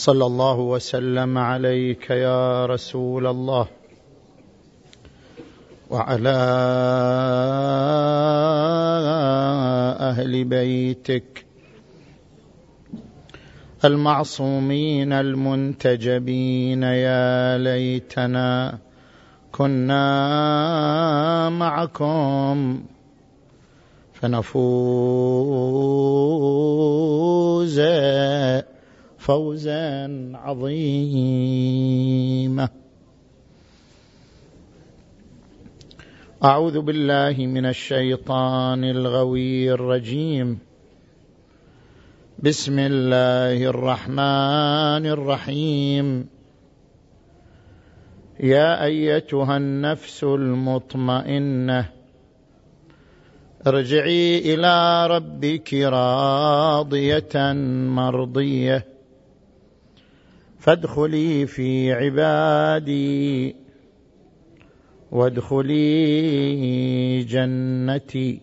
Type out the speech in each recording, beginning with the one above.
صلى الله وسلم عليك يا رسول الله وعلى أهل بيتك المعصومين المنتجبين. يا ليتنا كنا معكم فنفوز فوزا عظيما. أعوذ بالله من الشيطان الغوي الرجيم. بسم الله الرحمن الرحيم. يا أيتها النفس المطمئنة ارجعي إلى ربك راضية مرضية فادخلي في عبادي وادخلي جنتي.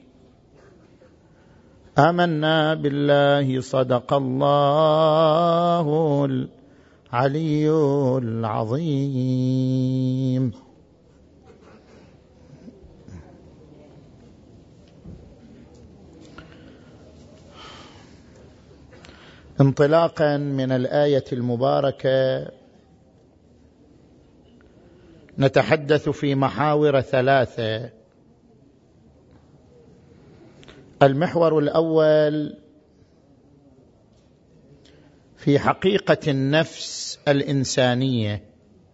آمنا بالله صدق الله العلي العظيم. انطلاقا من الآية المباركة نتحدث في محاور ثلاثة. المحور الأول في حقيقة النفس الإنسانية.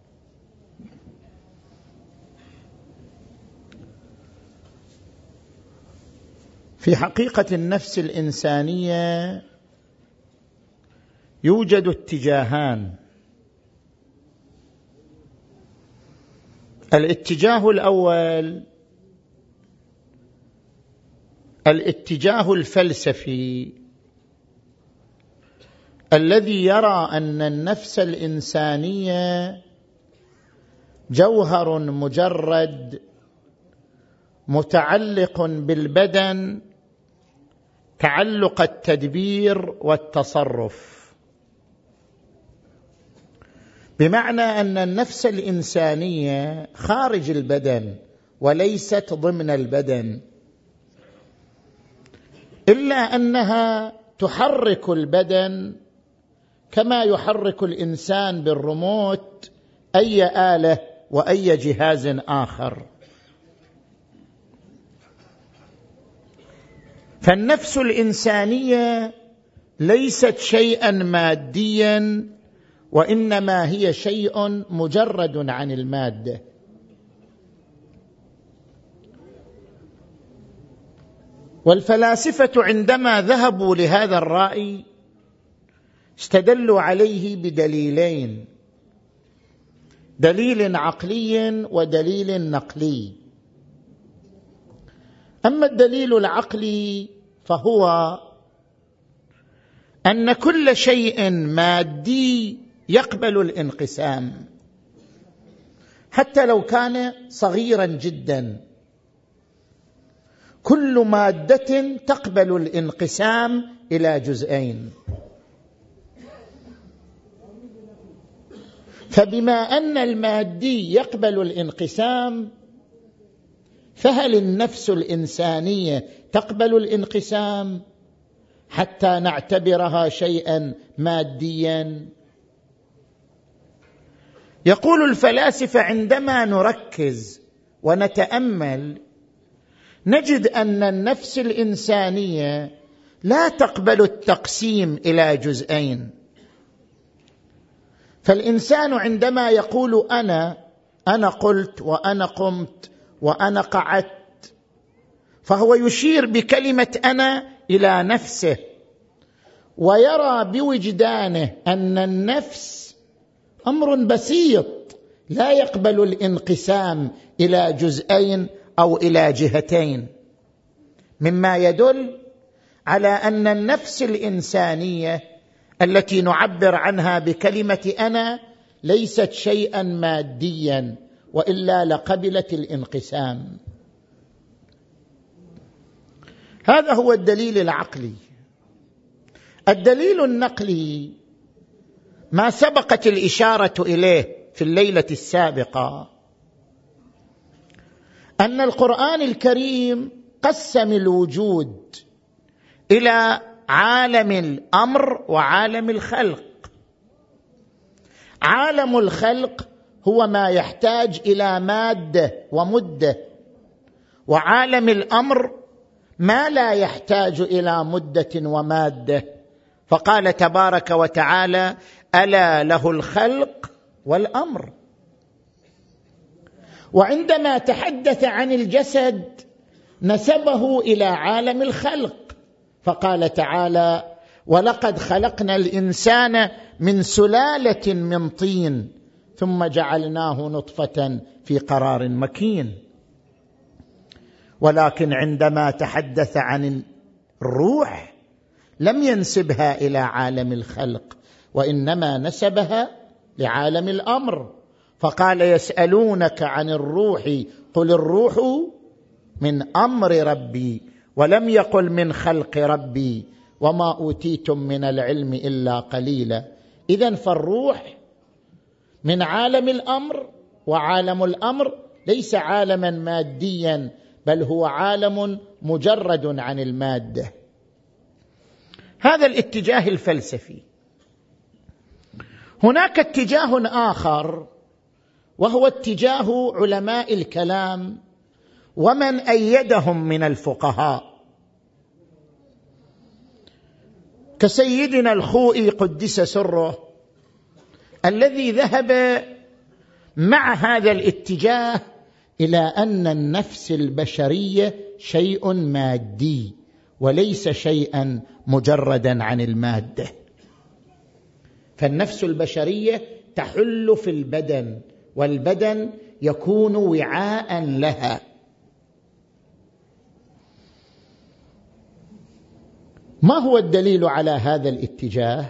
في حقيقة النفس الإنسانية يوجد اتجاهان. الاتجاه الأول الاتجاه الفلسفي الذي يرى أن النفس الإنسانية جوهر مجرد متعلق بالبدن تعلق التدبير والتصرف، بمعنى أن النفس الإنسانية خارج البدن وليست ضمن البدن، إلا أنها تحرك البدن كما يحرك الإنسان بالريموت أي آلة وأي جهاز آخر. فالنفس الإنسانية ليست شيئا ماديا، وإنما هي شيء مجرد عن المادة. والفلاسفة عندما ذهبوا لهذا الرأي استدلوا عليه بدليلين: دليل عقلي ودليل نقلي. أما الدليل العقلي فهو أن كل شيء مادي يقبل الانقسام حتى لو كان صغيرا جدا. كل مادة تقبل الانقسام إلى جزئين. فبما أن المادي يقبل الانقسام، فهل النفس الإنسانية تقبل الانقسام حتى نعتبرها شيئا ماديا؟ يقول الفلاسفة عندما نركز ونتأمل نجد أن النفس الإنسانية لا تقبل التقسيم إلى جزئين. فالإنسان عندما يقول أنا قلت وأنا قمت وأنا قعدت، فهو يشير بكلمة أنا إلى نفسه، ويرى بوجدانه أن النفس أمر بسيط لا يقبل الانقسام إلى جزئين أو إلى جهتين، مما يدل على أن النفس الإنسانية التي نعبر عنها بكلمة أنا ليست شيئا ماديا، وإلا لقبلت الانقسام. هذا هو الدليل العقلي. الدليل النقلي ما سبقت الإشارة إليه في الليلة السابقة، أن القرآن الكريم قسم الوجود إلى عالم الأمر وعالم الخلق. عالم الخلق هو ما يحتاج إلى مادة ومدة، وعالم الأمر ما لا يحتاج إلى مدة ومادة. فقال تبارك وتعالى: ألا له الخلق والأمر. وعندما تحدث عن الجسد نسبه إلى عالم الخلق، فقال تعالى: ولقد خلقنا الإنسان من سلالة من طين ثم جعلناه نطفة في قرار مكين. ولكن عندما تحدث عن الروح لم ينسبها إلى عالم الخلق، وإنما نسبها لعالم الأمر، فقال: يسألونك عن الروح قل الروح من أمر ربي، ولم يقل من خلق ربي، وما أوتيتم من العلم إلا قليلا. إذن فالروح من عالم الأمر، وعالم الأمر ليس عالما ماديا، بل هو عالم مجرد عن المادة. هذا الاتجاه الفلسفي. هناك اتجاه آخر، وهو اتجاه علماء الكلام ومن أيدهم من الفقهاء، كسيدنا الخوئي قدس سره، الذي ذهب مع هذا الاتجاه إلى أن النفس البشرية شيء مادي وليس شيئا مجردا عن المادة. فالنفس البشرية تحل في البدن، والبدن يكون وعاء لها. ما هو الدليل على هذا الاتجاه؟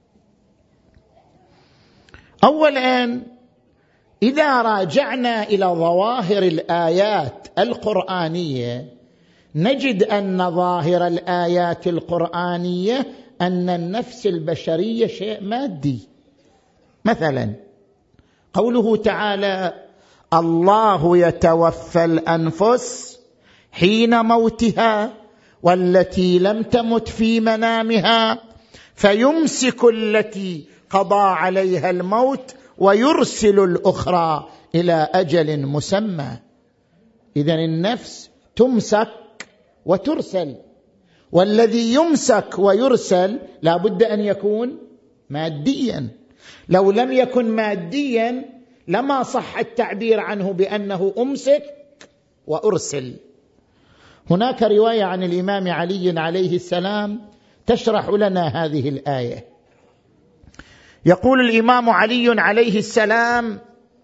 أولا، إذا راجعنا إلى ظواهر الآيات القرآنية نجد أن ظاهر الآيات القرآنية أن النفس البشرية شيء مادي. مثلا قوله تعالى: الله يتوفى الأنفس حين موتها والتي لم تمت في منامها فيمسك التي قضى عليها الموت ويرسل الأخرى إلى أجل مسمى. إذن النفس تمسك وترسل، والذي يمسك ويرسل لا بد أن يكون ماديا. لو لم يكن ماديا لما صح التعبير عنه بأنه أمسك وأرسل. هناك رواية عن الإمام علي عليه السلام تشرح لنا هذه الآية. يقول الإمام علي عليه السلام: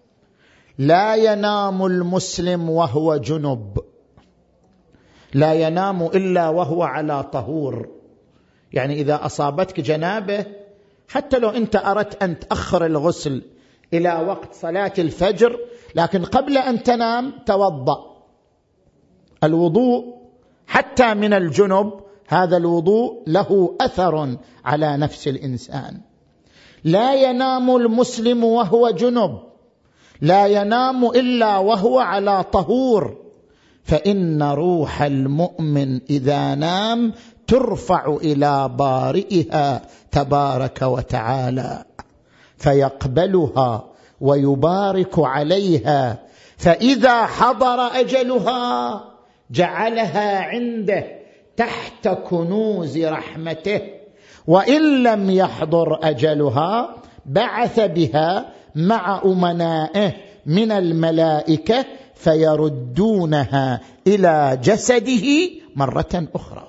لا ينام المسلم وهو جنب، لا ينام إلا وهو على طهور. يعني إذا أصابتك جنابة، حتى لو أنت أردت أن تأخر الغسل إلى وقت صلاة الفجر، لكن قبل أن تنام توضأ. الوضوء حتى من الجنب، هذا الوضوء له أثر على نفس الإنسان. لا ينام المسلم وهو جنب، لا ينام إلا وهو على طهور، فإن روح المؤمن إذا نام ترفع إلى بارئها تبارك وتعالى فيقبلها ويبارك عليها، فإذا حضر أجلها جعلها عنده تحت كنوز رحمته، وإن لم يحضر أجلها بعث بها مع أمنائه من الملائكة فيردونها إلى جسده مرة أخرى.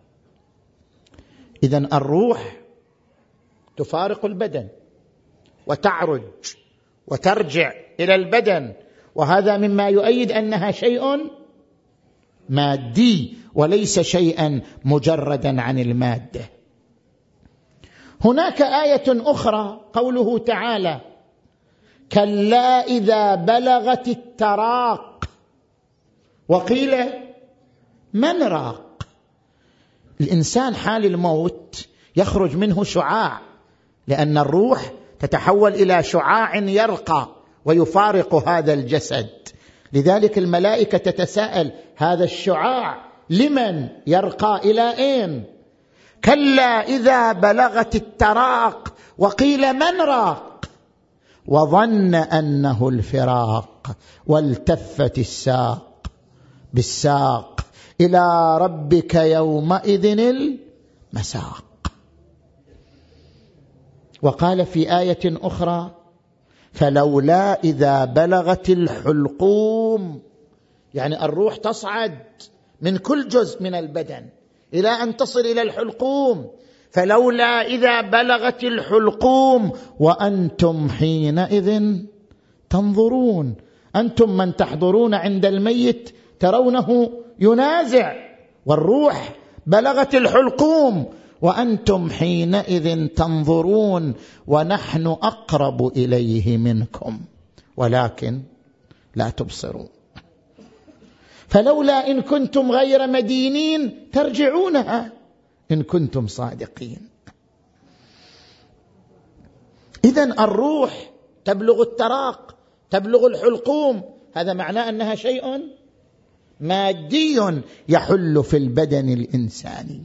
إذن الروح تفارق البدن وتعرج وترجع إلى البدن، وهذا مما يؤيد أنها شيء مادي وليس شيئا مجردا عن المادة. هناك آية أخرى قوله تعالى: كلا إذا بلغت التراق وقيل من راق. الإنسان حال الموت يخرج منه شعاع، لأن الروح تتحول إلى شعاع يرقى ويفارق هذا الجسد. لذلك الملائكة تتساءل: هذا الشعاع لمن يرقى إلى أين؟ كلا إذا بلغت التراق وقيل من راق وظن أنه الفراق والتفت الساق بالساق إلى ربك يومئذ المساق. وقال في آية أخرى: فلولا إذا بلغت الحلقوم، يعني الروح تصعد من كل جزء من البدن إلى أن تصل إلى الحلقوم، فلولا إذا بلغت الحلقوم وأنتم حينئذ تنظرون. أنتم من تحضرون عند الميت ترونه ينازع، والروح بلغت الحلقوم وأنتم حينئذ تنظرون ونحن أقرب إليه منكم ولكن لا تبصرون. فلولا إن كنتم غير مدينين ترجعونها إن كنتم صادقين. إذن الروح تبلغ التراق، تبلغ الحلقوم، هذا معناه أنها شيء مادي يحل في البدن الإنساني.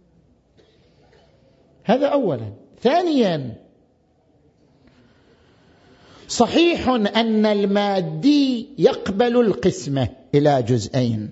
هذا أولا. ثانيا، صحيح أن المادي يقبل القسمة إلى جزئين،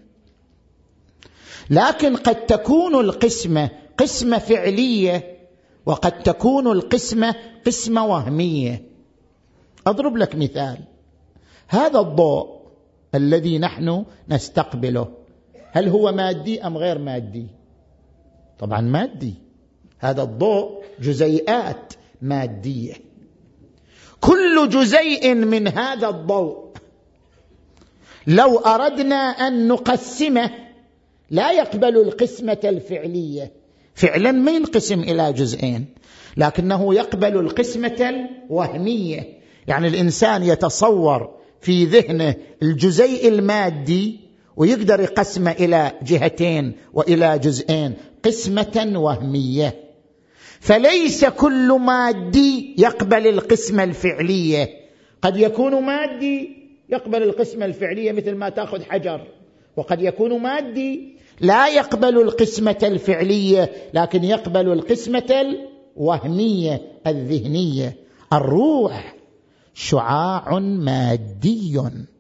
لكن قد تكون القسمة قسمة فعلية وقد تكون القسمة قسمة وهمية. أضرب لك مثال: هذا الضوء الذي نحن نستقبله هل هو مادي أم غير مادي؟ طبعا مادي. هذا الضوء جزيئات مادية، كل جزيء من هذا الضوء لو أردنا أن نقسمه لا يقبل القسمة الفعلية، فعلا ما ينقسم إلى جزئين، لكنه يقبل القسمة الوهمية. يعني الإنسان يتصور في ذهنه الجزيء المادي ويقدر يقسمه إلى جهتين وإلى جزئين، قسمة وهمية. فليس كل مادي يقبل القسمة الفعلية، قد يكون مادي يقبل القسمة الفعلية مثل ما تأخذ حجر، وقد يكون مادي لا يقبل القسمة الفعلية لكن يقبل القسمة الوهمية الذهنية. الروح شعاع مادي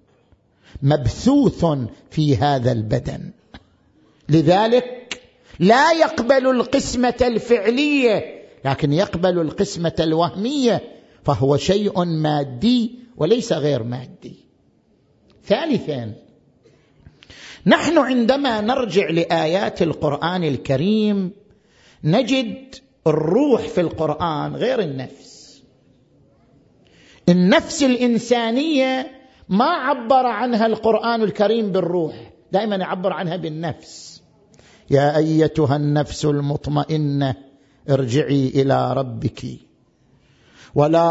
مبثوث في هذا البدن، لذلك لا يقبل القسمة الفعلية لكن يقبل القسمة الوهمية، فهو شيء مادي وليس غير مادي. ثالثا، نحن عندما نرجع لآيات القرآن الكريم نجد الروح في القرآن غير النفس. النفس الإنسانية ما عبر عنها القرآن الكريم بالروح، دائما يعبر عنها بالنفس. يا أيتها النفس المطمئنة ارجعي إلى ربك لا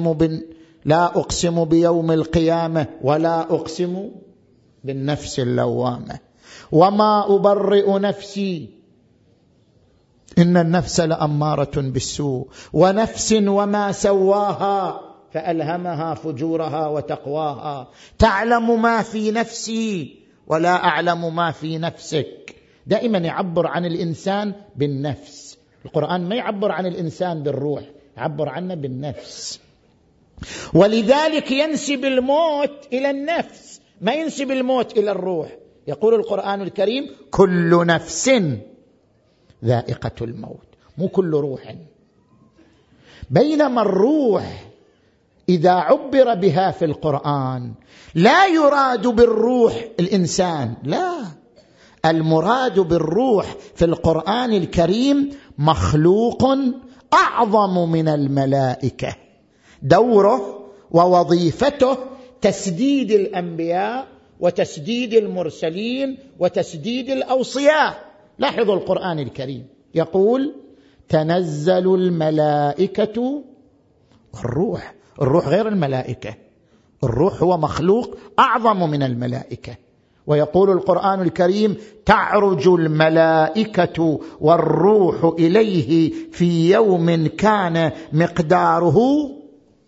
أقسم بيوم القيامة ولا أقسم بالنفس اللوامة وما أبرئ نفسي إن النفس لأمارة بالسوء ونفس وما سواها فألهمها فجورها وتقواها تعلم ما في نفسي ولا أعلم ما في نفسك. دائما يعبر عن الإنسان بالنفس. القرآن ما يعبر عن الإنسان بالروح، يعبر عنه بالنفس، ولذلك ينسب الموت إلى النفس، ما ينسب الموت إلى الروح. يقول القرآن الكريم كل نفس ذائقة الموت، مو كل روح. بينما الروح إذا عبر بها في القرآن لا يراد بالروح الإنسان، لا، المراد بالروح في القرآن الكريم مخلوق أعظم من الملائكة، دوره ووظيفته تسديد الأنبياء وتسديد المرسلين وتسديد الأوصياء. لاحظوا القرآن الكريم يقول تنزل الملائكة والروح. الروح غير الملائكة، الروح هو مخلوق أعظم من الملائكة. ويقول القرآن الكريم تعرج الملائكة والروح إليه في يوم كان مقداره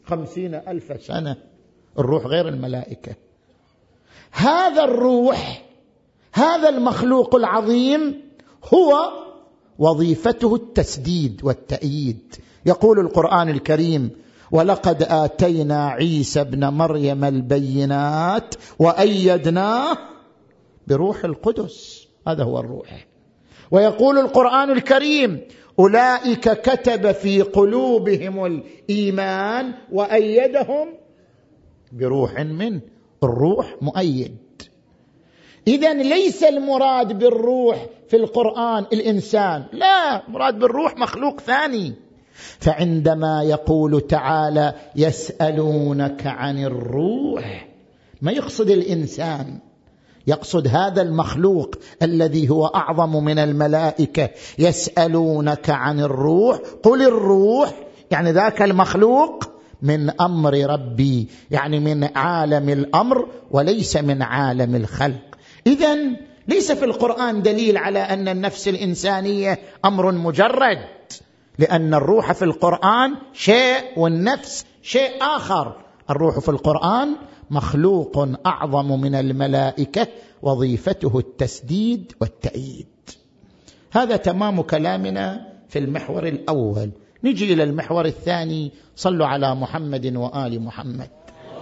50,000 سنة. الروح غير الملائكة. هذا الروح، هذا المخلوق العظيم، هو وظيفته التسديد والتأييد. يقول القرآن الكريم: ولقد آتينا عيسى ابن مريم البينات وأيدناه بروح القدس. هذا هو الروح. ويقول القرآن الكريم: أولئك كتب في قلوبهم الإيمان وأيدهم بروح منه. الروح مؤيد. إذن ليس المراد بالروح في القرآن الإنسان، لا، مراد بالروح مخلوق ثاني. فعندما يقول تعالى: يسألونك عن الروح، ما يقصد الإنسان، يقصد هذا المخلوق الذي هو أعظم من الملائكة. يسألونك عن الروح، قل الروح يعني ذاك المخلوق من أمر ربي، يعني من عالم الأمر وليس من عالم الخلق. إذن ليس في القرآن دليل على أن النفس الإنسانية أمر مجرد، لأن الروح في القرآن شيء والنفس شيء آخر. الروح في القرآن مخلوق أعظم من الملائكة، وظيفته التسديد والتأييد. هذا تمام كلامنا في المحور الأول. نجي إلى المحور الثاني. صلوا على محمد وآل محمد.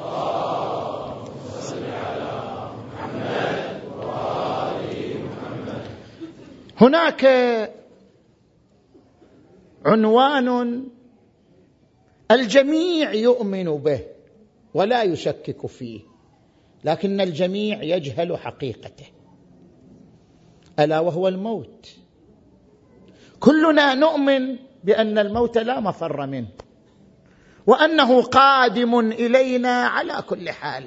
هناك عنوان الجميع يؤمن به ولا يشكك فيه، لكن الجميع يجهل حقيقته، ألا وهو الموت. كلنا نؤمن بأن الموت لا مفر منه، وأنه قادم إلينا على كل حال،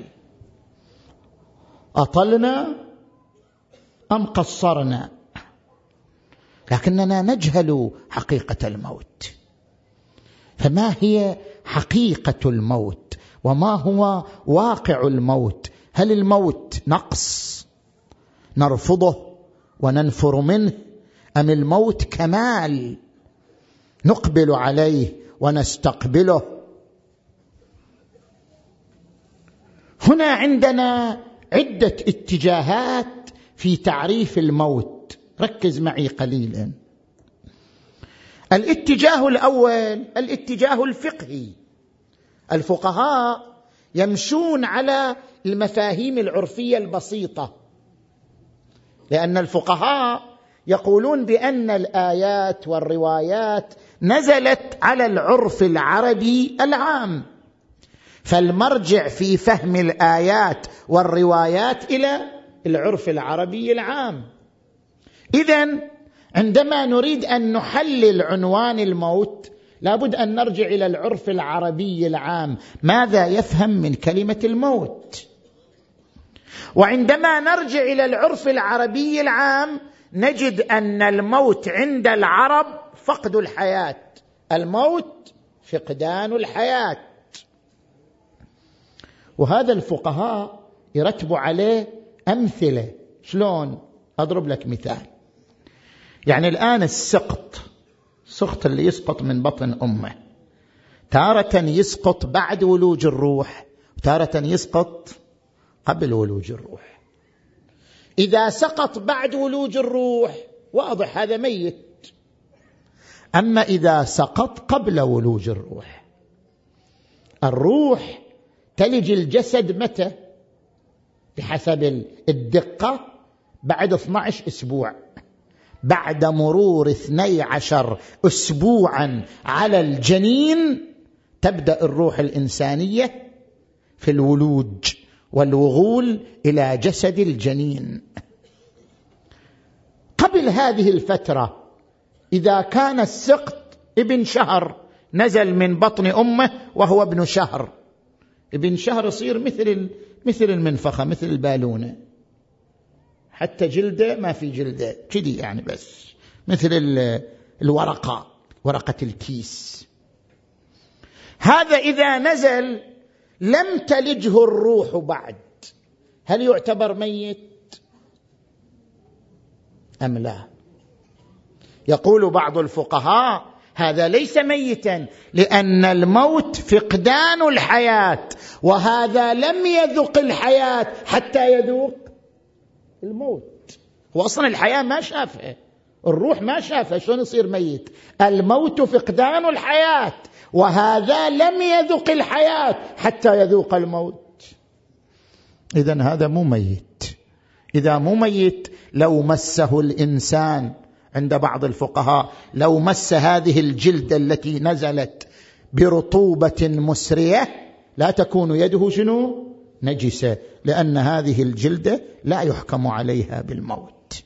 أطلنا أم قصرنا، لكننا نجهل حقيقة الموت. فما هي حقيقة الموت؟ وما هو واقع الموت؟ هل الموت نقص نرفضه وننفر منه، أم الموت كمال نقبل عليه ونستقبله؟ هنا عندنا عدة اتجاهات في تعريف الموت. ركز معي قليلا. الاتجاه الأول الاتجاه الفقهي. الفقهاء يمشون على المفاهيم العرفية البسيطة، لأن الفقهاء يقولون بأن الآيات والروايات نزلت على العرف العربي العام، فالمرجع في فهم الآيات والروايات إلى العرف العربي العام. إذن عندما نريد أن نحلل عنوان الموت لابد أن نرجع إلى العرف العربي العام، ماذا يفهم من كلمة الموت. وعندما نرجع إلى العرف العربي العام نجد أن الموت عند العرب فقد الحياة، الموت فقدان الحياة. وهذا الفقهاء يرتبوا عليه أمثلة. شلون؟ أضرب لك مثال. يعني الآن السقط اللي يسقط من بطن أمه تارة يسقط بعد ولوج الروح، وتارة يسقط قبل ولوج الروح. إذا سقط بعد ولوج الروح واضح هذا ميت. أما إذا سقط قبل ولوج الروح، الروح تلج الجسد متى؟ بحسب الدقة بعد 12 أسبوع. بعد مرور 12 أسبوعا على الجنين تبدأ الروح الإنسانية في الولوج والوغول إلى جسد الجنين. قبل هذه الفترة إذا كان السقط ابن شهر، نزل من بطن أمه وهو ابن شهر، ابن شهر يصير مثل المنفخة، مثل البالونة، حتى جلده ما في جلده كذي، يعني بس مثل الورقة، ورقة الكيس. هذا إذا نزل لم تلجه الروح بعد، هل يعتبر ميت أم لا؟ يقول بعض الفقهاء هذا ليس ميتا، لأن الموت فقدان الحياة، وهذا لم يذق الحياة حتى يذوق الموت. هو أصلا الحياة ما شافها، الروح ما شافها، شلون يصير ميت؟ الموت فقدان الحياة، وهذا لم يذق الحياة حتى يذوق الموت. إذن هذا مو ميت. إذا مو ميت لو مسه الإنسان، عند بعض الفقهاء لو مس هذه الجلد التي نزلت برطوبة مسرية لا تكون يده شنو؟ نجسة، لأن هذه الجلدة لا يحكم عليها بالموت.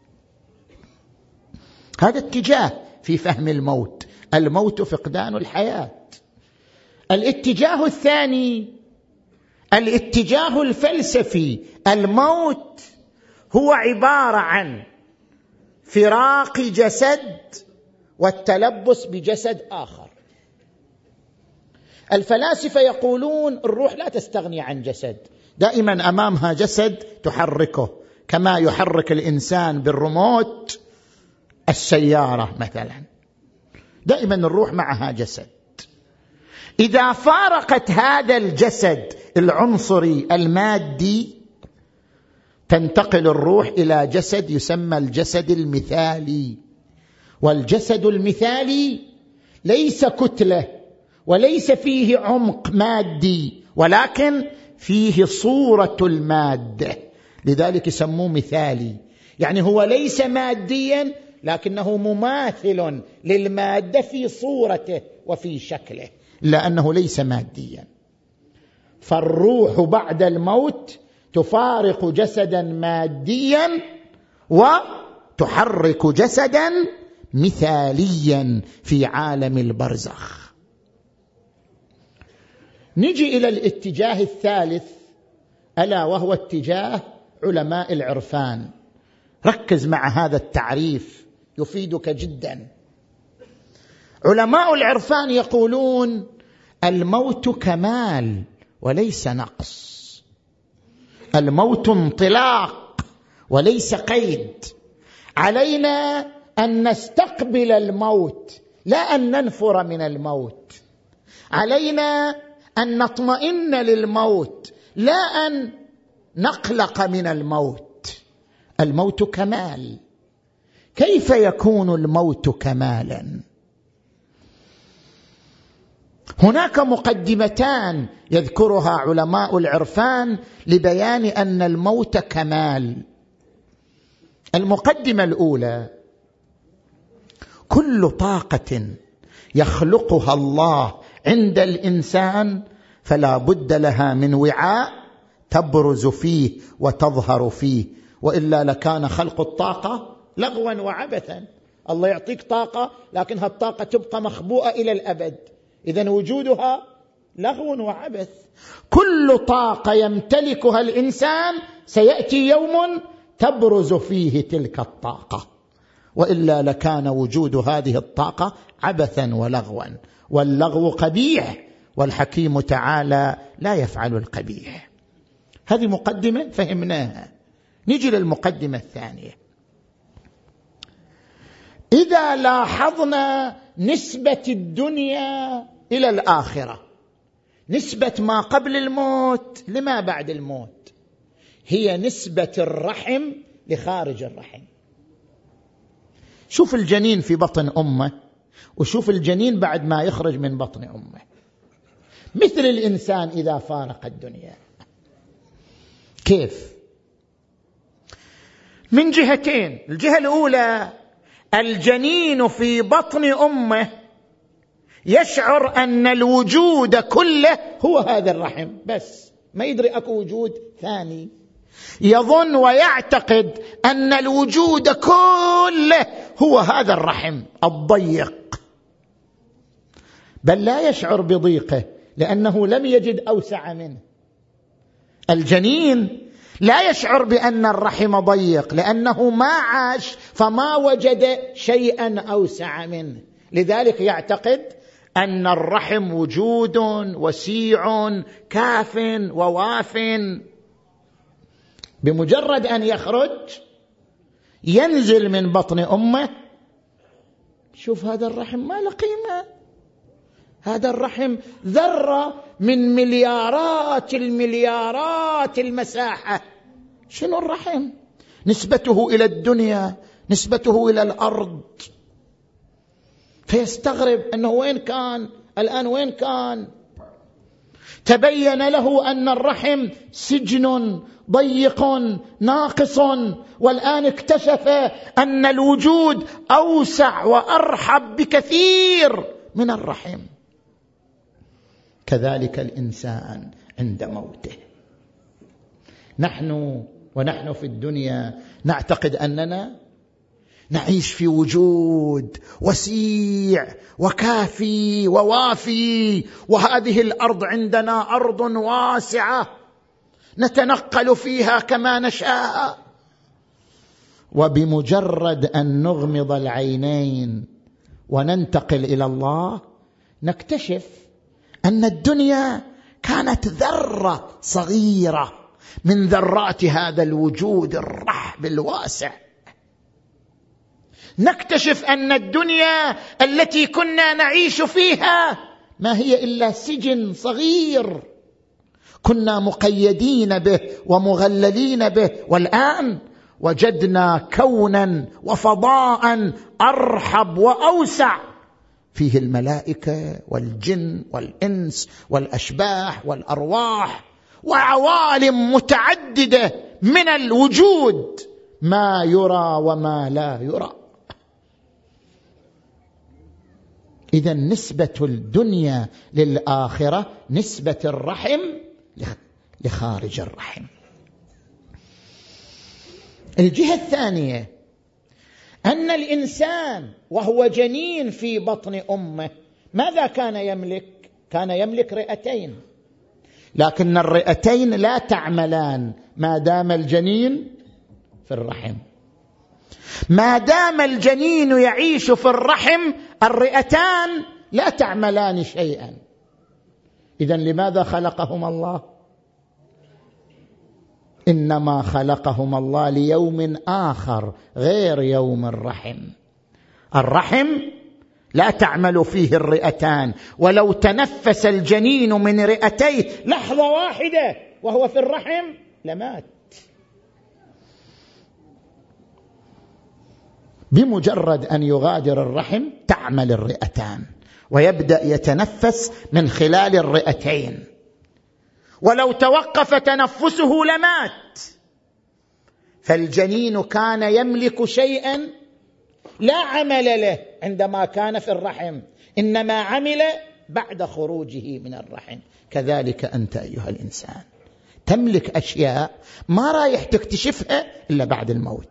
هذا اتجاه في فهم الموت، الموت فقدان الحياة. الاتجاه الثاني الاتجاه الفلسفي، الموت هو عبارة عن فراق جسد والتلبس بجسد آخر. الفلاسفة يقولون الروح لا تستغني عن جسد، دائما أمامها جسد تحركه، كما يحرك الإنسان بالريموت السيارة مثلا، دائما الروح معها جسد. إذا فارقت هذا الجسد العنصري المادي تنتقل الروح إلى جسد يسمى الجسد المثالي. والجسد المثالي ليس كتلة وليس فيه عمق مادي، ولكن فيه صورة المادة، لذلك يسموه مثالي. يعني هو ليس ماديا لكنه مماثل للمادة في صورته وفي شكله، لأنه ليس ماديا. فالروح بعد الموت تفارق جسدا ماديا وتحرك جسدا مثاليا في عالم البرزخ. نجي إلى الاتجاه الثالث، ألا وهو اتجاه علماء العرفان. ركز مع هذا التعريف يفيدك جدا. علماء العرفان يقولون الموت كمال وليس نقص، الموت انطلاق وليس قيد. علينا أن نستقبل الموت لا أن ننفر من الموت، علينا أن نطمئن للموت لا أن نقلق من الموت. الموت كمال. كيف يكون الموت كمالا؟ هناك مقدمتان يذكرها علماء العرفان لبيان أن الموت كمال. المقدمة الأولى: كل طاقة يخلقها الله عند الإنسان فلا بد لها من وعاء تبرز فيه وتظهر فيه، وإلا لكان خلق الطاقة لغوا وعبثا. الله يعطيك طاقة لكن هالطاقة تبقى مخبوءة إلى الأبد، إذن وجودها لغو وعبث. كل طاقة يمتلكها الإنسان سيأتي يوم تبرز فيه تلك الطاقة، وإلا لكان وجود هذه الطاقة عبثا ولغوا، واللغو قبيح والحكيم تعالى لا يفعل القبيح. هذه مقدمة فهمناها. نجي للمقدمة الثانية. إذا لاحظنا نسبة الدنيا إلى الآخرة، نسبة ما قبل الموت لما بعد الموت، هي نسبة الرحم لخارج الرحم. شوف الجنين في بطن أمه وشوف الجنين بعد ما يخرج من بطن أمه، مثل الإنسان إذا فارق الدنيا. كيف؟ من جهتين. الجهة الأولى: الجنين في بطن أمه يشعر أن الوجود كله هو هذا الرحم بس، ما يدري أكو وجود ثاني. يظن ويعتقد أن الوجود كله هو هذا الرحم الضيق، بل لا يشعر بضيقه لأنه لم يجد أوسع منه. الجنين لا يشعر بأن الرحم ضيق لأنه ما عاش فما وجد شيئا أوسع منه، لذلك يعتقد أن الرحم وجود وسيع كاف وواف. بمجرد أن يخرج ينزل من بطن أمه شوف هذا الرحم ما له قيمة، هذا الرحم ذرة من مليارات المليارات المساحة. شنو الرحم؟ نسبته إلى الدنيا، نسبته إلى الأرض. فيستغرب أنه وين كان الآن، وين كان؟ تبين له أن الرحم سجن ضيق ناقص، والآن اكتشف أن الوجود أوسع وأرحب بكثير من الرحم. كذلك الإنسان عند موته. ونحن في الدنيا نعتقد أننا نعيش في وجود وسيع وكافي ووافي، وهذه الأرض عندنا أرض واسعة نتنقل فيها كما نشاء. وبمجرد أن نغمض العينين وننتقل إلى الله نكتشف أن الدنيا كانت ذرة صغيرة من ذرات هذا الوجود الرحب الواسع. نكتشف أن الدنيا التي كنا نعيش فيها ما هي إلا سجن صغير كنا مقيدين به ومغللين به، والآن وجدنا كونا وفضاء أرحب وأوسع فيه الملائكة والجن والإنس والأشباح والأرواح وعوالم متعددة من الوجود، ما يرى وما لا يرى. إذا نسبة الدنيا للآخرة نسبة الرحم لخارج الرحم. الجهة الثانية أن الإنسان وهو جنين في بطن أمه ماذا كان يملك؟ كان يملك رئتين، لكن الرئتين لا تعملان ما دام الجنين في الرحم. ما دام الجنين يعيش في الرحم الرئتان لا تعملان شيئا. إذن لماذا خلقهم الله؟ إنما خلقهم الله ليوم آخر غير يوم الرحم. الرحم لا تعمل فيه الرئتان، ولو تنفس الجنين من رئتيه لحظة واحدة وهو في الرحم لمات. بمجرد أن يغادر الرحم تعمل الرئتان ويبدأ يتنفس من خلال الرئتين، ولو توقف تنفسه لمات. فالجنين كان يملك شيئا لا عمل له عندما كان في الرحم، إنما عمل بعد خروجه من الرحم. كذلك أنت أيها الإنسان تملك أشياء ما رايح تكتشفها إلا بعد الموت.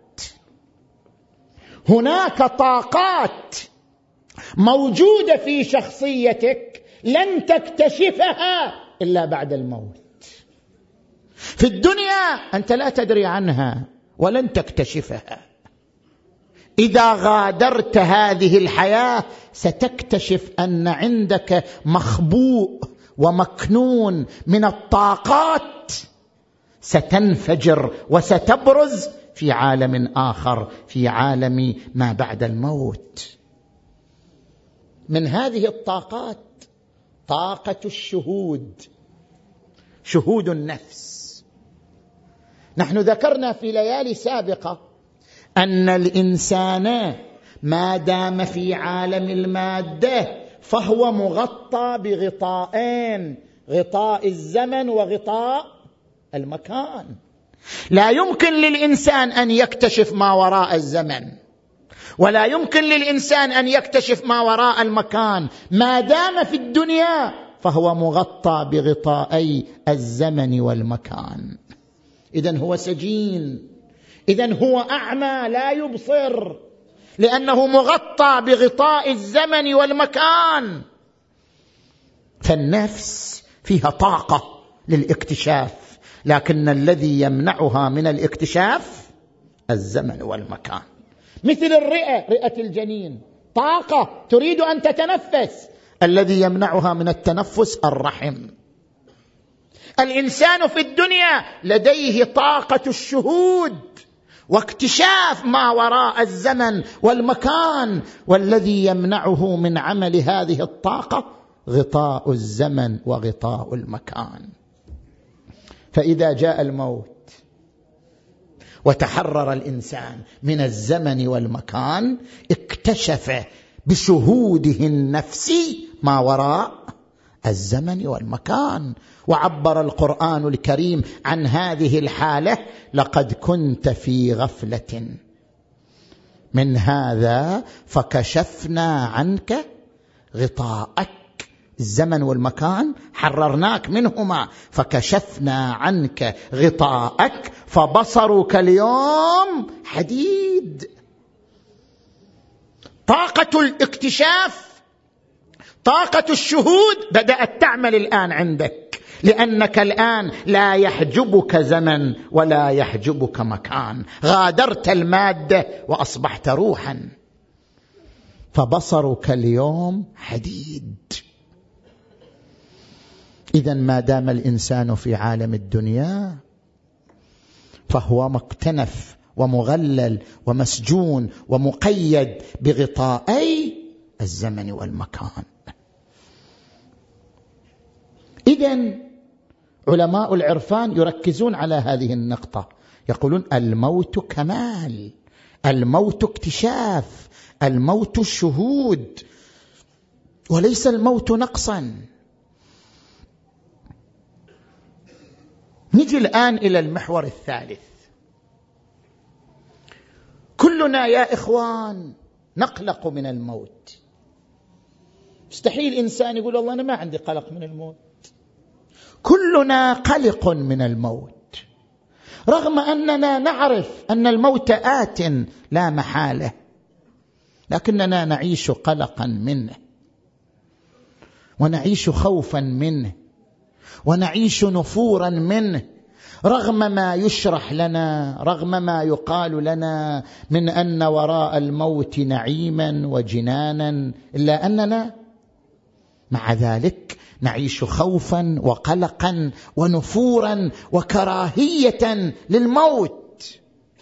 هناك طاقات موجودة في شخصيتك لن تكتشفها إلا بعد الموت. في الدنيا أنت لا تدري عنها ولن تكتشفها. إذا غادرت هذه الحياة ستكتشف أن عندك مخبوء ومكنون من الطاقات ستنفجر وستبرز في عالم آخر، في عالم ما بعد الموت. من هذه الطاقات طاقة الشهود، شهود النفس. نحن ذكرنا في ليالي سابقة أن الإنسان ما دام في عالم المادة فهو مغطى بغطاءين، غطاء الزمن وغطاء المكان. لا يمكن للإنسان أن يكتشف ما وراء الزمن، ولا يمكن للإنسان أن يكتشف ما وراء المكان. ما دام في الدنيا فهو مغطى بغطاءي الزمن والمكان. إذن هو سجين، إذن هو أعمى لا يبصر، لأنه مغطى بغطاء الزمن والمكان. فالنفس فيها طاقة للاكتشاف، لكن الذي يمنعها من الاكتشاف الزمن والمكان. مثل الرئة، رئة الجنين طاقة تريد أن تتنفس، الذي يمنعها من التنفس الرحم. الإنسان في الدنيا لديه طاقة الشهود، واكتشاف ما وراء الزمن والمكان، والذي يمنعه من عمل هذه الطاقة غطاء الزمن وغطاء المكان. فإذا جاء الموت وتحرر الإنسان من الزمن والمكان، اكتشف بشهوده النفسي ما وراء الزمن والمكان. وعبر القرآن الكريم عن هذه الحالة: لقد كنت في غفلة من هذا فكشفنا عنك غطاءك. الزمن والمكان حررناك منهما، فكشفنا عنك غطاءك فبصرك اليوم حديد. طاقة الاكتشاف، طاقة الشهود بدأت تعمل الآن عندك، لأنك الآن لا يحجبك زمن ولا يحجبك مكان، غادرت المادة وأصبحت روحا، فبصرك اليوم حديد. إذن ما دام الإنسان في عالم الدنيا فهو مكتنف ومغلل ومسجون ومقيد بغطائي الزمن والمكان. إذن علماء العرفان يركزون على هذه النقطة، يقولون الموت كمال، الموت اكتشاف، الموت شهود، وليس الموت نقصا. نجي الآن إلى المحور الثالث. كلنا يا إخوان نقلق من الموت. مستحيل إنسان يقول الله أنا ما عندي قلق من الموت. كلنا قلق من الموت، رغم أننا نعرف أن الموت آت لا محالة، لكننا نعيش قلقا منه، ونعيش خوفا منه، ونعيش نفورا منه، رغم ما يشرح لنا، رغم ما يقال لنا من أن وراء الموت نعيما وجنانا، إلا أننا مع ذلك نعيش خوفا وقلقا ونفورا وكراهية للموت.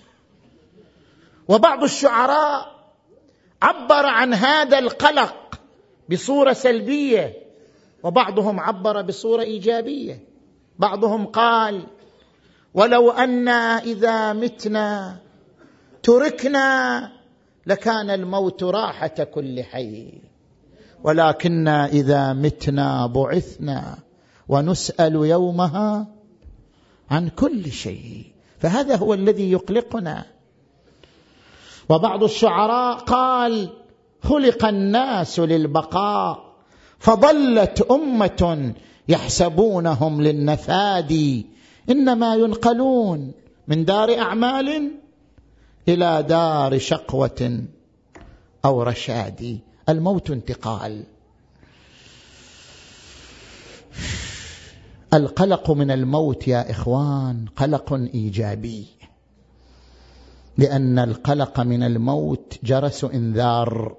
وبعض الشعراء عبر عن هذا القلق بصورة سلبية، وبعضهم عبر بصورة إيجابية. بعضهم قال: ولو أنا إذا متنا تركنا لكان الموت راحة كل حي، ولكننا إذا متنا بعثنا ونسأل يومها عن كل شيء. فهذا هو الذي يقلقنا. وبعض الشعراء قال: خلق الناس للبقاء فضلت أمة يحسبونهم للنفاد، إنما ينقلون من دار أعمال إلى دار شقوة أو رشاد. الموت انتقال. القلق من الموت يا إخوان قلق إيجابي، لأن القلق من الموت جرس إنذار.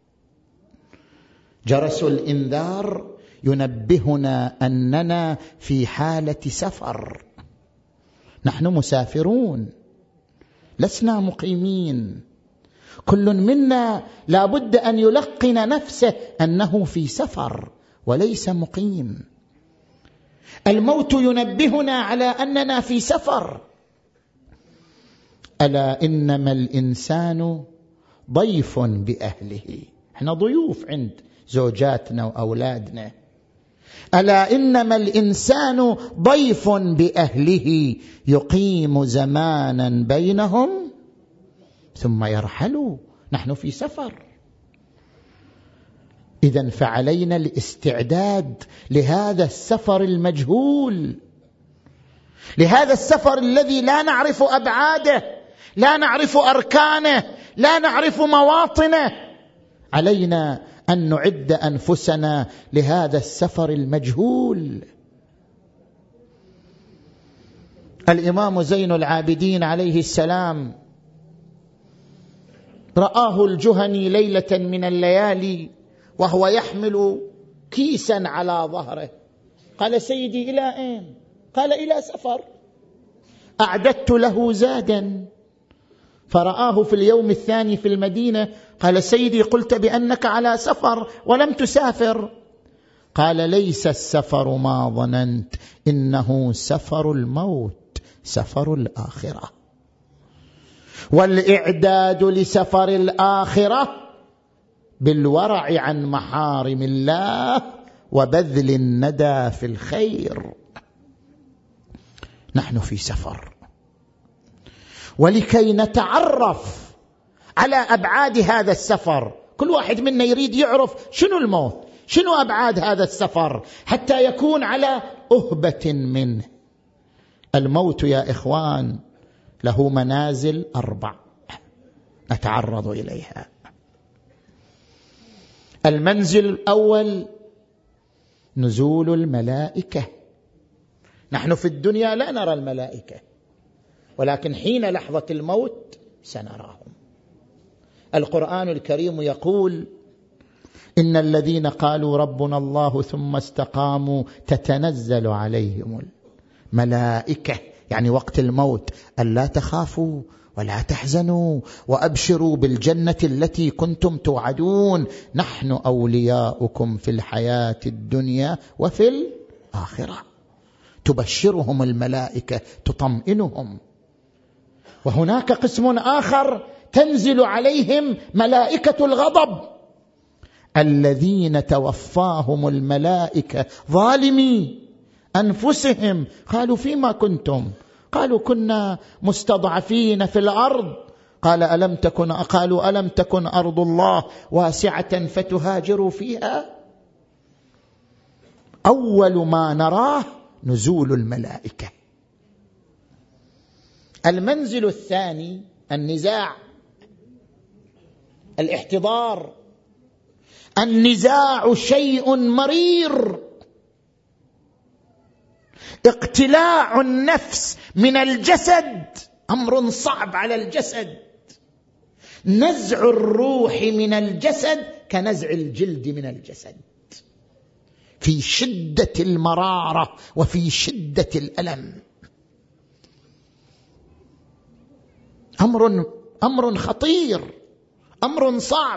جرس الإنذار ينبهنا أننا في حالة سفر، نحن مسافرون لسنا مقيمين. كل منا لا بد أن يلقن نفسه أنه في سفر وليس مقيم. الموت ينبهنا على أننا في سفر. ألا إنما الإنسان ضيف بأهله، احنا ضيوف عند زوجاتنا وأولادنا. ألا إنما الإنسان ضيف بأهله يقيم زمانا بينهم ثم يرحل. نحن في سفر. إذن فعلينا الاستعداد لهذا السفر المجهول، لهذا السفر الذي لا نعرف أبعاده، لا نعرف أركانه، لا نعرف مواطنه. علينا أن نعد أنفسنا لهذا السفر المجهول. الإمام زين العابدين عليه السلام رآه الجهني ليلة من الليالي وهو يحمل كيسا على ظهره. قال: سيدي إلى أين؟ قال: إلى سفر. أعددت له زادا فرآه في اليوم الثاني في المدينة قال: سيدي، قلت بأنك على سفر ولم تسافر. قال: ليس السفر ما ظننت، إنه سفر الموت، سفر الآخرة، والإعداد لسفر الآخرة بالورع عن محارم الله وبذل الندى في الخير. نحن في سفر، ولكي نتعرف على أبعاد هذا السفر، كل واحد منا يريد يعرف شنو الموت، شنو أبعاد هذا السفر، حتى يكون على أهبة منه. الموت يا إخوان له منازل 4 نتعرض إليها. المنزل الأول نزول الملائكة. نحن في الدنيا لا نرى الملائكة، ولكن حين لحظة الموت سنراهم. القرآن الكريم يقول: إن الذين قالوا ربنا الله ثم استقاموا تتنزل عليهم الملائكة، يعني وقت الموت، ألا تخافوا ولا تحزنوا وأبشروا بالجنة التي كنتم توعدون، نحن أولياؤكم في الحياة الدنيا وفي الآخرة. تبشرهم الملائكة، تطمئنهم. وهناك قسم آخر تنزل عليهم ملائكة الغضب، الذين توفاهم الملائكة ظالمي أنفسهم قالوا: فيما كنتم؟ قالوا: كنا مستضعفين في الأرض. قالوا: ألم تكن أرض الله واسعة فتهاجروا فيها؟ أول ما نراه نزول الملائكة. المنزل الثاني النزاع، الاحتضار. النزاع شيء مرير، اقتلاع النفس من الجسد أمر صعب على الجسد. نزع الروح من الجسد كنزع الجلد من الجسد، في شدة المرارة وفي شدة الألم. أمر خطير، أمر صعب.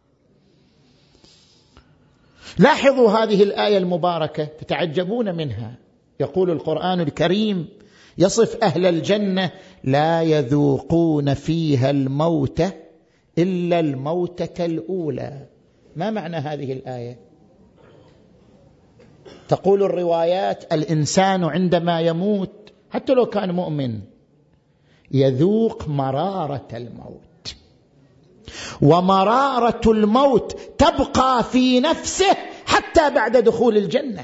لاحظوا هذه الآية المباركة تتعجبون منها. يقول القرآن الكريم يصف أهل الجنة: لا يذوقون فيها الموت إلا الموتة الأولى. ما معنى هذه الآية؟ تقول الروايات: الإنسان عندما يموت حتى لو كان مؤمن يذوق مرارة الموت، ومرارة الموت تبقى في نفسه حتى بعد دخول الجنة.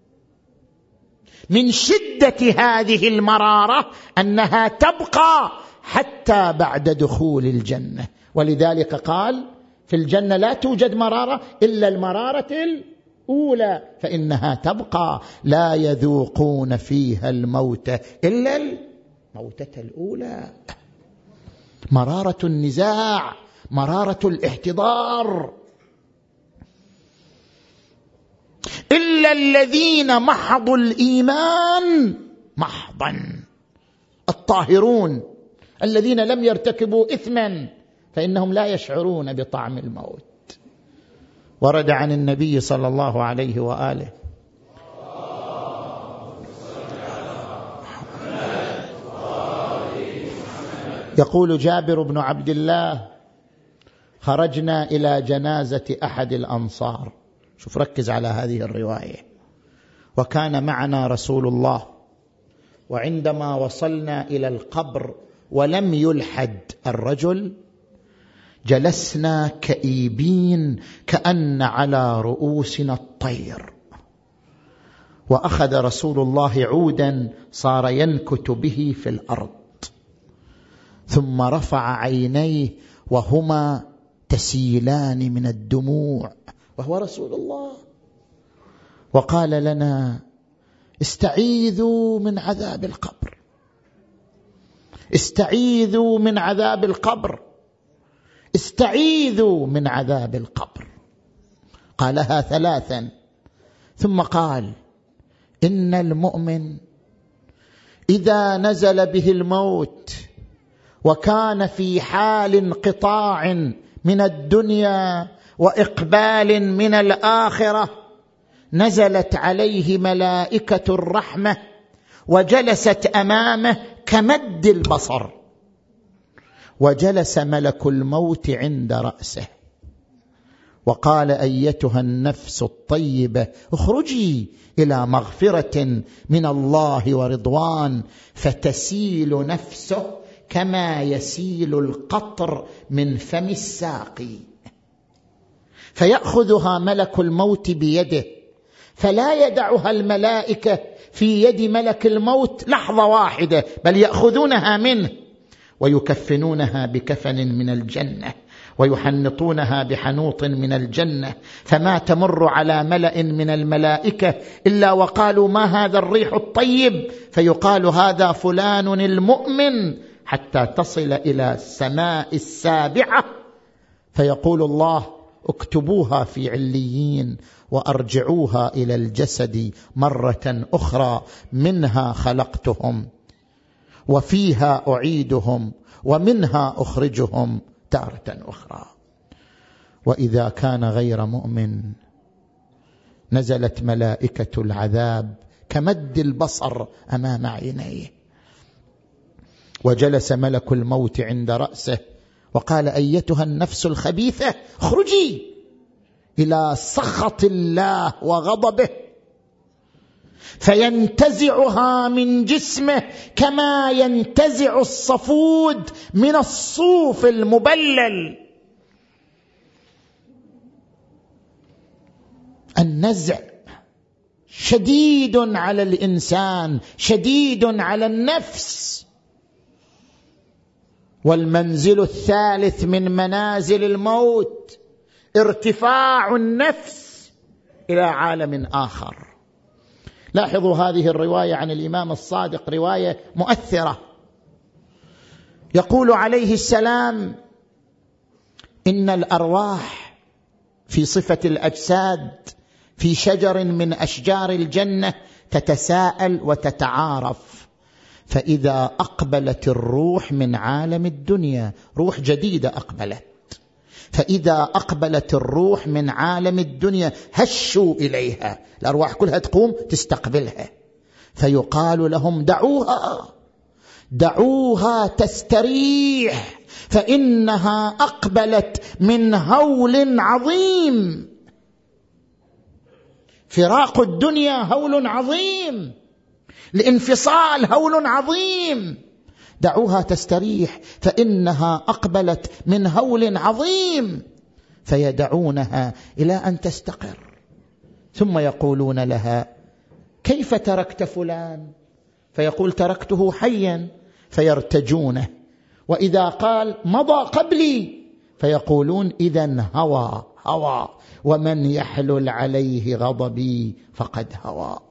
من شدة هذه المرارة أنها تبقى حتى بعد دخول الجنة. ولذلك قال: في الجنة لا توجد مرارة إلا المرارة الأولى، فإنها تبقى. لا يذوقون فيها الموت إلا الموتة الأولى. مرارة النزاع، مرارة الاحتضار. إلا الذين محضوا الإيمان محضا، الطاهرون الذين لم يرتكبوا إثما، فإنهم لا يشعرون بطعم الموت. ورد عن النبي صلى الله عليه وآله: يقول جابر بن عبد الله: خرجنا إلى جنازة أحد الأنصار. شوف، ركز على هذه الرواية. وكان معنا رسول الله، وعندما وصلنا إلى القبر ولم يلحد الرجل جلسنا كئيبين كأن على رؤوسنا الطير. وأخذ رسول الله عودا صار ينكت به في الأرض، ثم رفع عينيه وهما تسيلان من الدموع وهو رسول الله، وقال لنا: استعيذوا من عذاب القبر، استعيذوا من عذاب القبر، استعيذوا من عذاب القبر. قالها 3، ثم قال: إن المؤمن إذا نزل به الموت وكان في حال انقطاع من الدنيا وإقبال من الآخرة، نزلت عليه ملائكة الرحمة وجلست أمامه كمد البصر، وجلس ملك الموت عند رأسه وقال: أيتها النفس الطيبة اخرجي إلى مغفرة من الله ورضوان. فتسيل نفسه كما يسيل القطر من فم الساقي، فيأخذها ملك الموت بيده، فلا يدعها الملائكة في يد ملك الموت لحظة واحدة، بل يأخذونها منه ويكفنونها بكفن من الجنة ويحنطونها بحنوط من الجنة، فما تمر على ملأ من الملائكة إلا وقالوا: ما هذا الريح الطيب؟ فيقال: هذا فلان المؤمن، حتى تصل إلى السماء السابعة، فيقول الله: اكتبوها في عليين وأرجعوها إلى الجسد مرة أخرى، منها خلقتهم وفيها أعيدهم ومنها أخرجهم تارة أخرى. وإذا كان غير مؤمن نزلت ملائكة العذاب كمد البصر أمام عينيه، وجلس ملك الموت عند رأسه وقال: أيتها النفس الخبيثة اخرجي إلى سخط الله وغضبه، فينتزعها من جسمه كما ينتزع الصفود من الصوف المبلل. النزع شديد على الإنسان، شديد على النفس. والمنزل الثالث من منازل الموت ارتفاع النفس إلى عالم آخر. لاحظوا هذه الرواية عن الإمام الصادق، رواية مؤثرة. يقول عليه السلام: إن الأرواح في صفة الأجساد في شجر من أشجار الجنة تتساءل وتتعارف، فإذا أقبلت الروح من عالم الدنيا، روح جديدة أقبلت، فإذا أقبلت الروح من عالم الدنيا هشوا إليها، الأرواح كلها تقوم تستقبلها، فيقال لهم: دعوها تستريح، فإنها أقبلت من هول عظيم. فراق الدنيا هول عظيم، الانفصال هول عظيم، دعوها تستريح فإنها أقبلت من هول عظيم، فيدعونها إلى أن تستقر، ثم يقولون لها: كيف تركت فلان؟ فيقول: تركته حيا، فيرتجونه، وإذا قال: مضى قبلي، فيقولون: إذن هوى، ومن يحلل عليه غضبي فقد هوى.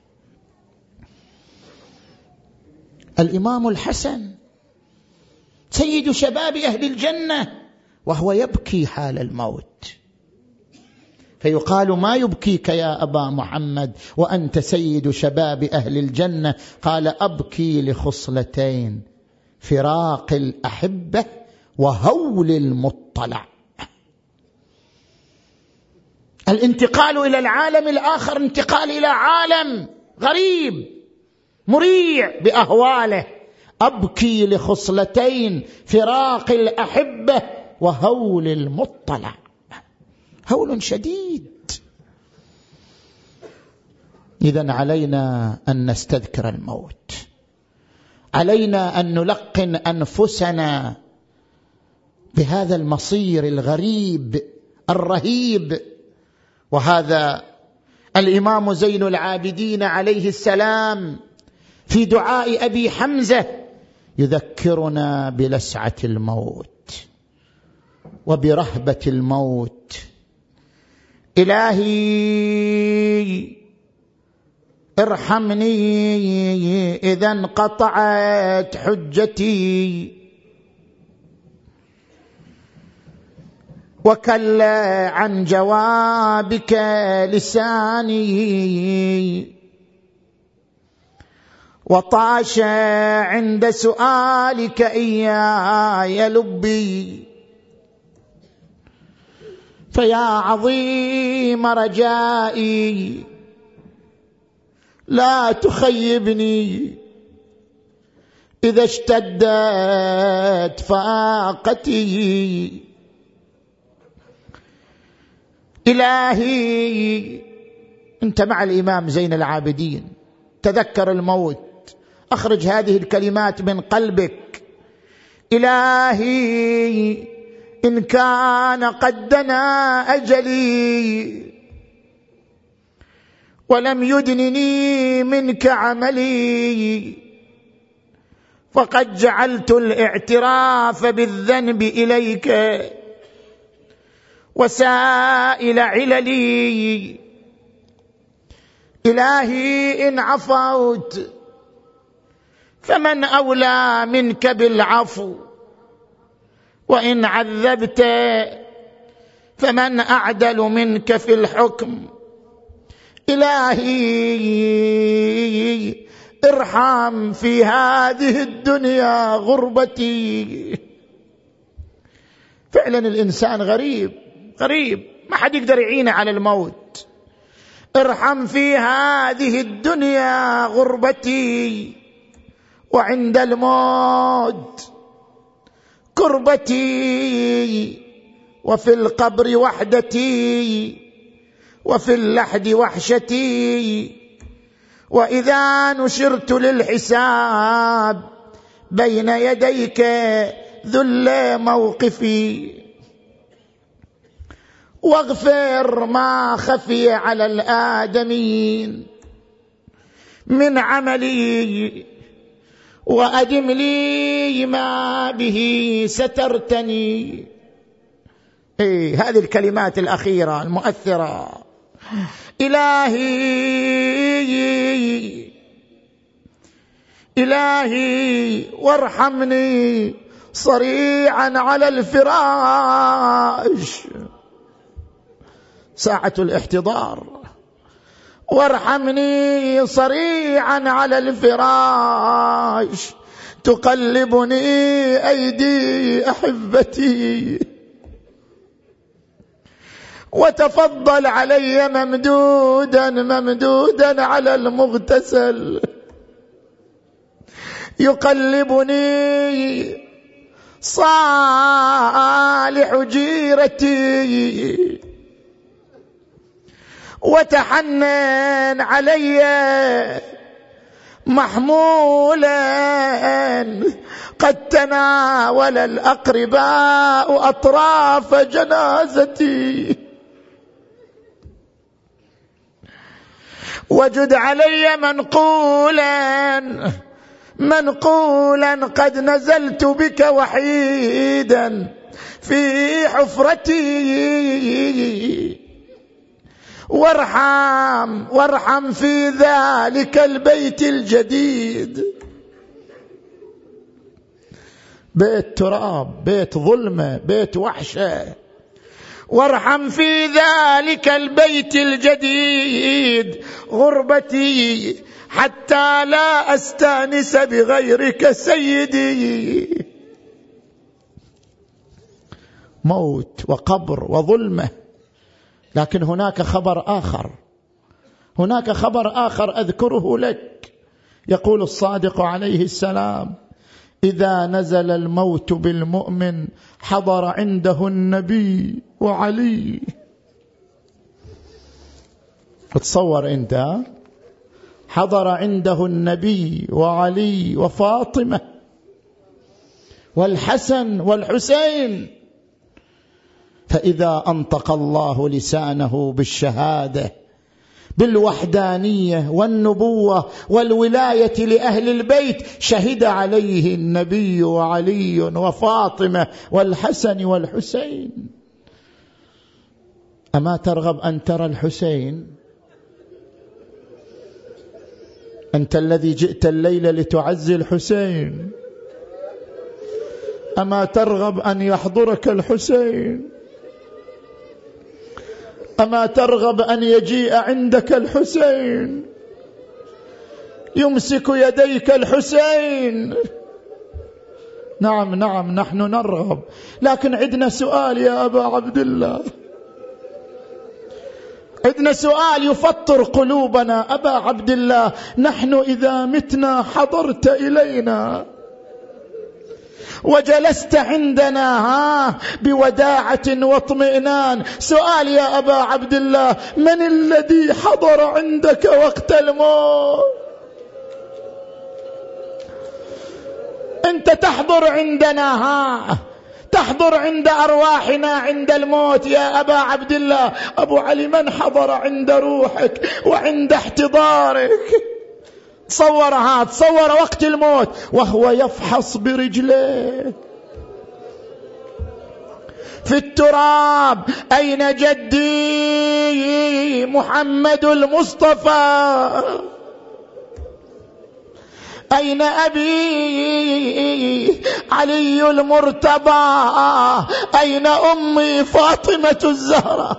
الإمام الحسن سيد شباب أهل الجنة وهو يبكي حال الموت، فيقال: ما يبكيك يا أبا محمد وأنت سيد شباب أهل الجنة؟ قال: أبكي لخصلتين: فراق الأحبة وهول المطلع. الانتقال إلى العالم الآخر انتقال إلى عالم غريب مريع بأهواله. أبكي لخصلتين: فراق الأحبة وهول المطلع، هول شديد. إذن علينا أن نستذكر الموت، علينا أن نلقن أنفسنا بهذا المصير الغريب الرهيب. وهذا الإمام زين العابدين عليه السلام في دعاء أبي حمزة يذكرنا بلسعة الموت وبرهبة الموت. إلهي ارحمني إذا انقطعت حجتي، وكل عن جوابك لساني، وطاش عند سؤالك إياي لبي، فيا عظيم رجائي لا تخيبني إذا اشتدت فاقتي. إلهي أنت مع الإمام زين العابدين، تذكر الموت، أخرج هذه الكلمات من قلبك. إلهي إن كان قد دنا أجلي ولم يدنني منك عملي، فقد جعلت الاعتراف بالذنب إليك وسائل عللي. إلهي إن عفوت فمن أولى منك بالعفو، وإن عذبت فمن أعدل منك في الحكم. إلهي ارحم في هذه الدنيا غربتي. فعلا الإنسان غريب، ما حد يقدر يعينه على الموت. ارحم في هذه الدنيا غربتي، وعند الموت كربتي، وفي القبر وحدتي، وفي اللحد وحشتي، وإذا نشرت للحساب بين يديك ذل موقفي. واغفر ما خفي على الآدمين من عملي، وأدم لي ما به سترتني. هذه الكلمات الأخيرة المؤثرة. إلهي وارحمني صريعا على الفراش، ساعة الاحتضار. وارحمني صريعا على الفراش، تقلبني أيدي أحبتي، وتفضل علي ممدودا على المغتسل، يقلبني صالح جيرتي، وتحنن علي محمولا قد تناول الأقرباء أطراف جنازتي. وجد علي منقولا قد نزلت بك وحيدا في حفرتي. وارحم في ذلك البيت الجديد، بيت تراب، بيت ظلمة، بيت وحشة. وارحم في ذلك البيت الجديد غربتي، حتى لا أستانس بغيرك سيدي. موت وقبر وظلمة، لكن هناك خبر آخر أذكره لك. يقول الصادق عليه السلام: إذا نزل الموت بالمؤمن حضر عنده النبي وعلي. تصور أنت، حضر عنده النبي وعلي وفاطمة والحسن والحسين. فإذا أنطق الله لسانه بالشهادة بالوحدانية والنبوة والولاية لأهل البيت، شهد عليه النبي وعلي وفاطمة والحسن والحسين. أما ترغب أن ترى الحسين؟ أنت الذي جئت الليلة لتعزي الحسين، أما ترغب أن يحضرك الحسين؟ أما ترغب أن يجيء عندك الحسين؟ يمسك يديك الحسين. نعم نعم نحن نرغب، لكن عندنا سؤال يا أبا عبد الله، عندنا سؤال يفطر قلوبنا. أبا عبد الله، نحن إذا متنا حضرت إلينا وجلست عندنا بوداعة واطمئنان. سؤال يا أبا عبد الله، من الذي حضر عندك وقت الموت؟ أنت تحضر عندنا، تحضر عند أرواحنا عند الموت يا أبا عبد الله. أبو علي، من حضر عند روحك وعند احتضارك؟ تصور تصور وقت الموت وهو يفحص برجليه في التراب: أين جدي محمد المصطفى؟ أين أبي علي المرتضى؟ أين أمي فاطمة الزهراء؟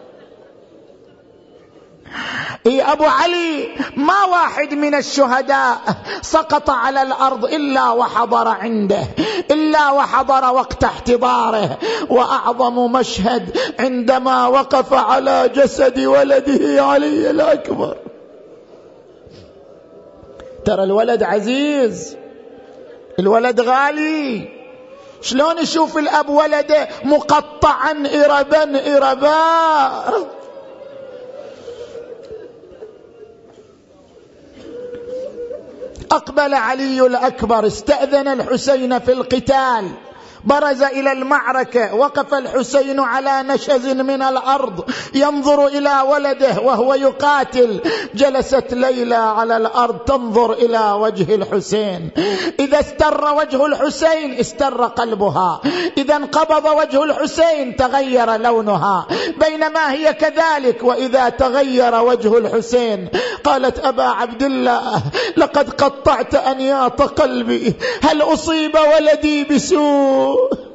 أبو علي، ما واحد من الشهداء سقط على الأرض إلا وحضر عنده، إلا وحضر وقت احتضاره. وأعظم مشهد عندما وقف على جسد ولده علي الأكبر. ترى الولد عزيز، الولد غالي. شلون يشوف الأب ولده مقطعا إربا إربا؟ أقبل علي الأكبر، استأذن الحسين في القتال، برز إلى المعركة. وقف الحسين على نشز من الأرض ينظر إلى ولده وهو يقاتل. جلست ليلى على الأرض تنظر إلى وجه الحسين. إذا استر وجه الحسين استر قلبها، إذا انقبض وجه الحسين تغير لونها، بينما هي كذلك وإذا تغير وجه الحسين. قالت: أبا عبد الله، لقد قطعت أنياط قلبي، هل أصيب ولدي بسوء؟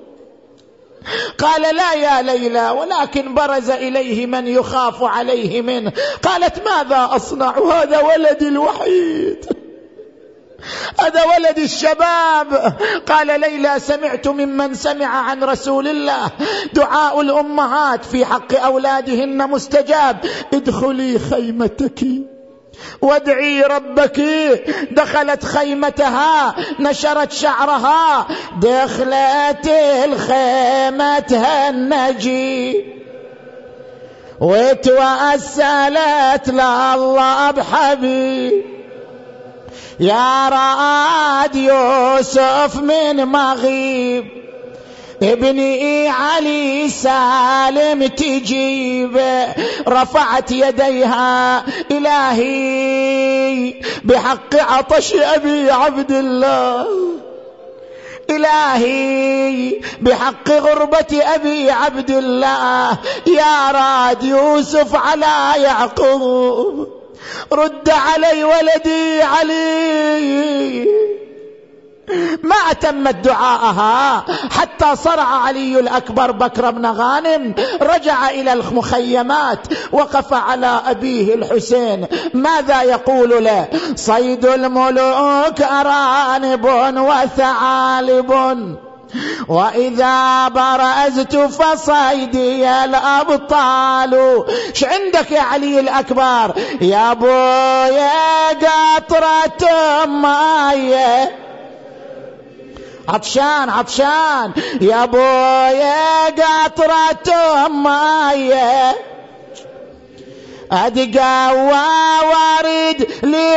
قال: لا يا ليلى، ولكن برز إليه من يخاف عليه منه. قالت: ماذا أصنع؟ هذا ولدي الوحيد، هذا ولد الشباب. قال ليلى: سمعت ممن سمع عن رسول الله دعاء الأمهات في حق أولادهن مستجاب. ادخلي خيمتك وادعي ربك. دخلت خيمتها، نشرت شعرها، دخلت الخيمة النجي وتوسلت لله بحبيب. يا راد يوسف من مغيب، ابني علي سالم تجيب. رفعت يديها: إلهي بحق عطش أبي عبد الله، إلهي بحق غربة أبي عبد الله، يا راد يوسف على يعقوب، رد علي ولدي علي. ما أتمت دعاءها حتى صرع علي الأكبر بكر بن غانم، رجع إلى المخيمات، وقف على أبيه الحسين. ماذا يقول له؟ صيد الملوك أرانب وثعالب، وإذا برزت فصيدي الأبطال. ش عندك يا علي الأكبر؟ يا بويا قطرة مايه، عطشان عطشان، يا بويا قطرة مايه، أدقى وارد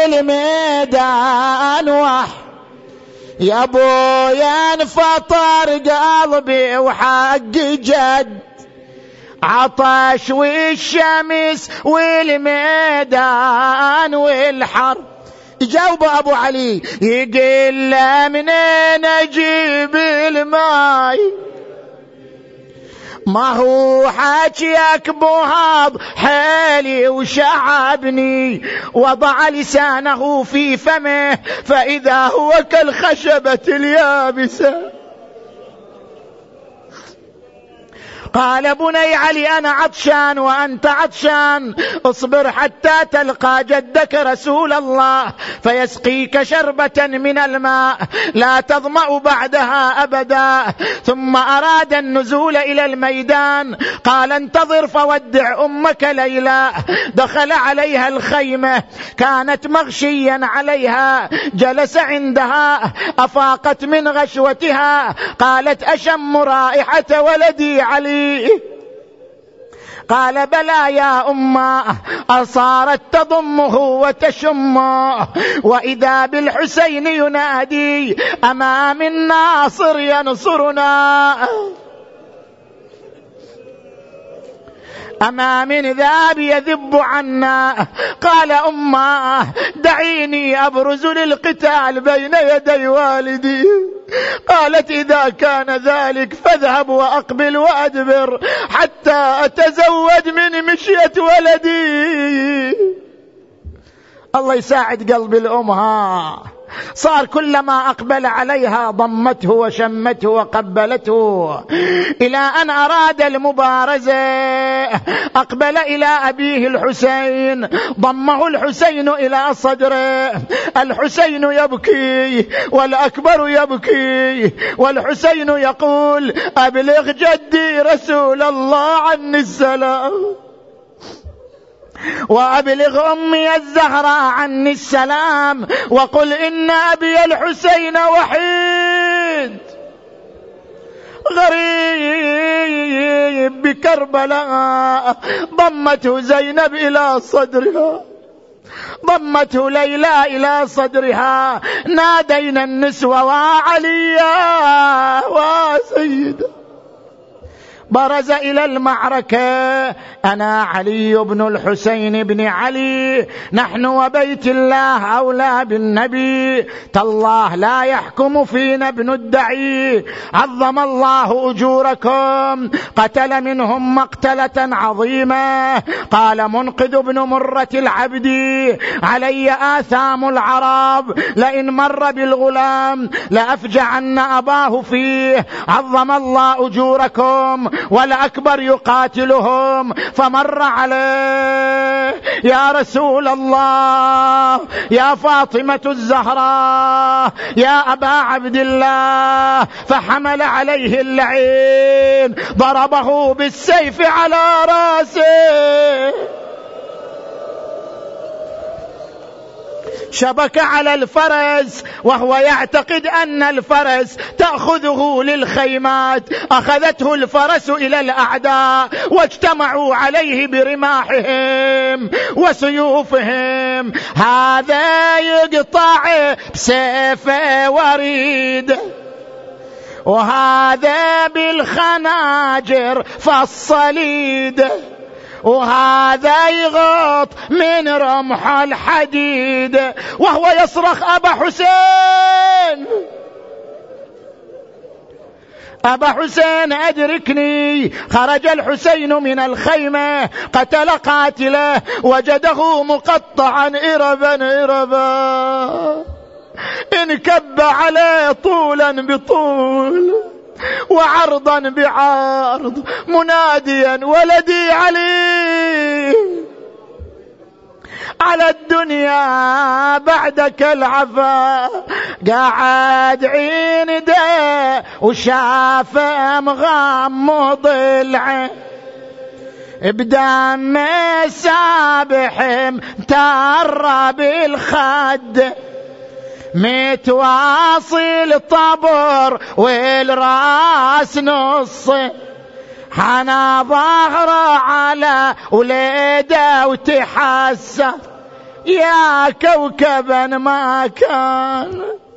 للميدان وح، يا بويا انفطر قلبي وحق جد، عطش والشمس والميدان والحر. يجاوب أبو علي يقول له: منين أجيب الماي؟ ما هو حاجيك بوهاب حالي وشعبني. وضع لسانه في فمه فإذا هو كالخشبة اليابسة. قال بني علي أنا عطشان وأنت عطشان، اصبر حتى تلقى جدك رسول الله فيسقيك شربة من الماء لا تظمأ بعدها أبدا. ثم أراد النزول إلى الميدان، قال انتظر فودع أمك ليلى. دخل عليها الخيمة، كانت مغشيا عليها، جلس عندها، أفاقت من غشوتها، قالت أشم رائحة ولدي علي؟ قال بلى يا أمه. أصارت تضمه وتشمه، وإذا بالحسين ينادي أما من ناصر ينصرنا، أما من ذاب يذب عنا. قال أمه دعيني أبرز للقتال بين يدي والدي. قالت إذا كان ذلك فاذهب وأقبل وأدبر حتى أتزود من مشية ولدي. الله يساعد قلب الأمها، صار كلما أقبل عليها ضمته وشمته وقبلته، إلى أن أراد المبارزة أقبل إلى أبيه الحسين، ضمه الحسين إلى صدره. الحسين يبكي والأكبر يبكي، والحسين يقول أبلغ جدي رسول الله عني السلام، وأبلغ أمي الزهراء عني السلام، وقل إن أبي الحسين وحيد غريب بكربلاء. ضمته زينب إلى صدرها، ضمته ليلى إلى صدرها، نادينا النسوة وعليا وسيدا. برز إلى المعركة أنا علي بن الحسين بن علي، نحن وبيت الله أولى بالنبي، تالله لا يحكم فينا ابن الدعي، عظم الله أجوركم. قتل منهم مقتلة عظيمة. قال منقذ بن مرة العبدي علي آثام العرب، لئن مر بالغلام لأفجعن أباه فيه، عظم الله أجوركم. والأكبر يقاتلهم، فمر عليه يا رسول الله، يا فاطمة الزهراء، يا أبا عبد الله، فحمل عليه اللعين، ضربه بالسيف على رأسه، شبك على الفرس وهو يعتقد أن الفرس تأخذه للخيمات. أخذته الفرس إلى الأعداء واجتمعوا عليه برماحهم وسيوفهم، هذا يقطع بسيف وريد، وهذا بالخناجر فالصليد، وهذا يغط من رمح الحديد، وهو يصرخ أبا حسين أبا حسين أدركني. خرج الحسين من الخيمة، قتل قاتله، وجده مقطعا إربا، انكب عليه طولا بطول وعرضا بعرض، مناديا ولدي علي، على الدنيا بعدك العفا. قاعد عنده وشاف مغمض العين، بدم سابح مترب الخد، متواصل طبر والراس نص، حنا ظهره على وليده وتحسر، يا كوكبا ما كان